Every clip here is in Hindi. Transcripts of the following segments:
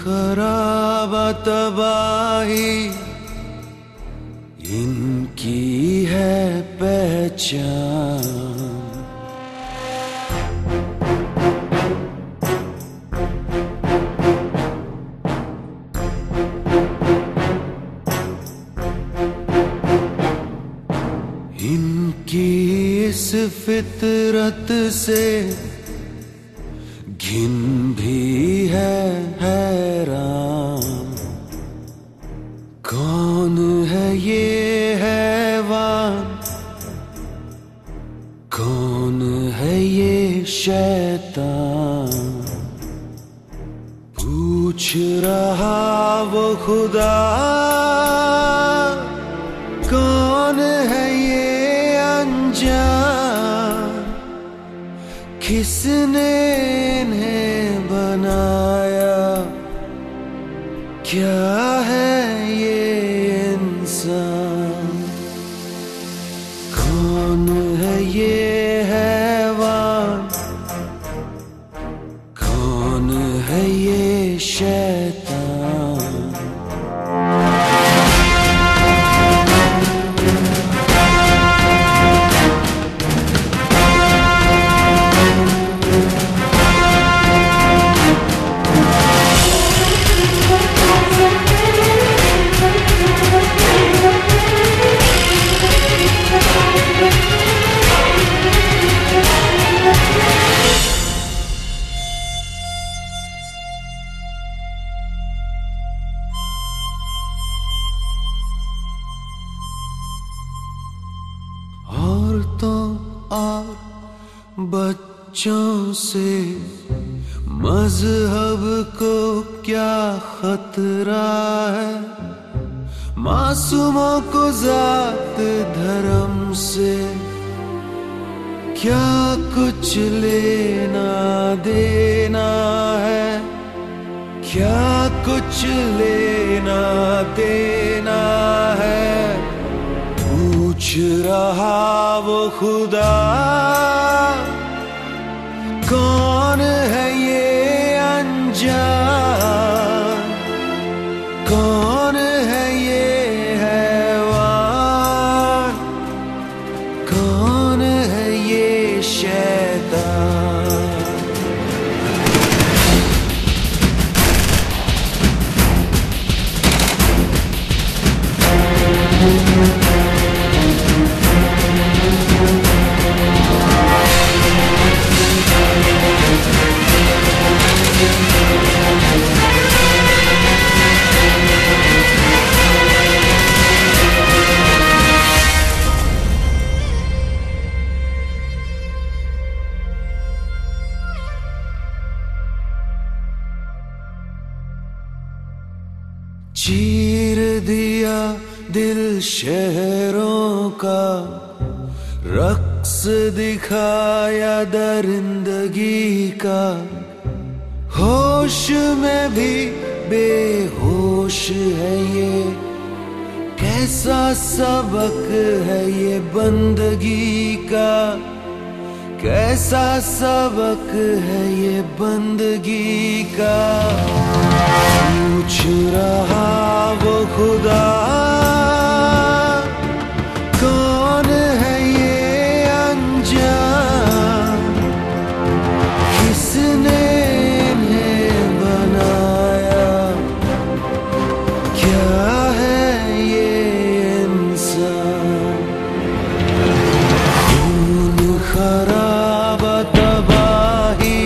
खराब तबाही इनकी है पहचान। इनकी इस फितरत से घिन भी है हैरान। कौन है ये हैवान, कौन है ये शैतान, पूछ रहा वो खुदा। कौन है ये अनजान, किसने इन्हें बनाया, क्या है ये इंसान। कौन है ये हैवान, कौन है ये शैतान। औरतों और बच्चों से मजहब को क्या खतरा है। मासूमों को जात धर्म से क्या कुछ लेना देना है, क्या कुछ लेना देना है। पूछ रहा वो खुदा। कौन है ये अनजान, कौन है ये हैवान, कौन है ये शैतान। चीर दिया दिल शहरों का, रक्स दिखाया दरिंदगी का। होश में भी बेहोश है ये, कैसा सबक है ये बंदगी का। कैसा सबक है ये बंदगी का। पूछ रहा वो खुदा। कौन है ये अनजान, किसने इन्हें बनाया, क्या है ये इंसान। खून खराब तबाही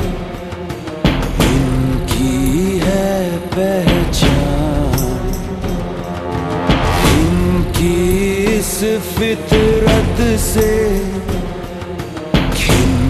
इनकी है पहचान। इनकी इस फितरत से